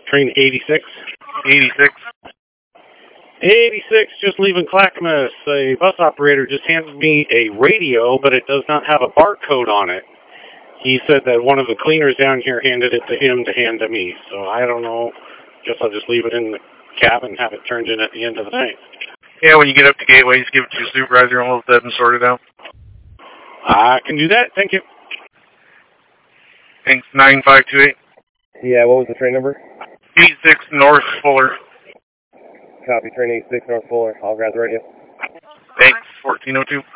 Train 86. 86. 86, just leaving Clackamas. A bus operator just handed me a radio, but it does not have a barcode on it. He said that one of the cleaners down here handed it to him to hand to me. So I don't know. Guess I'll just leave it in the cab and have it turned in at the end of the night. Yeah, when you get up to Gateway, just give it to your supervisor and we'll let them sort it out. I can do that. Thank you. Thanks, 9528. Yeah, what was the train number? 86 North Fuller. Copy, train 86 North Fuller. I'll grab the radio. Thanks, 1402.